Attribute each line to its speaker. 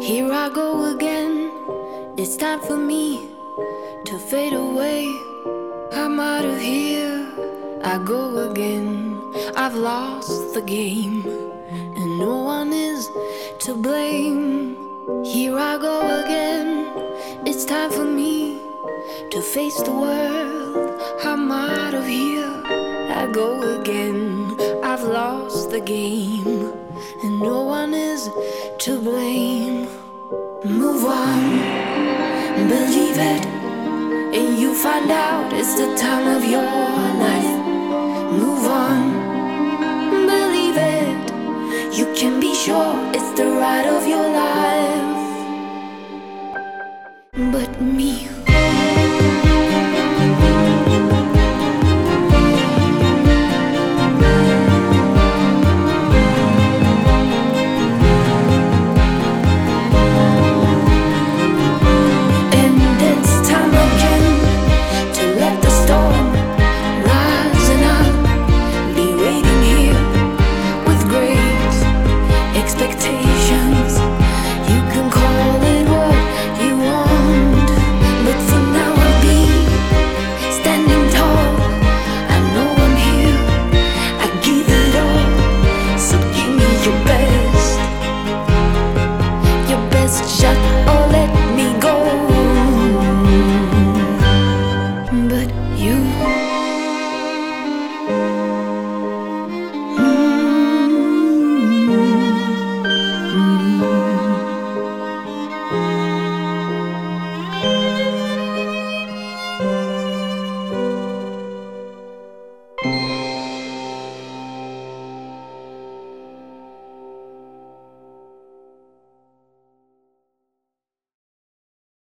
Speaker 1: Here I go again. It's time for me to fade away. I'm out of here. I go again. I've lost the game, and no one is to blame. Here I go again. It's time for me to face the world. I'm out of here. I go again. I've lost the game, and no one is to blame. Move on, believe it, and you find out it's the time of your life. Move on, believe it, you can be sure it's the ride of your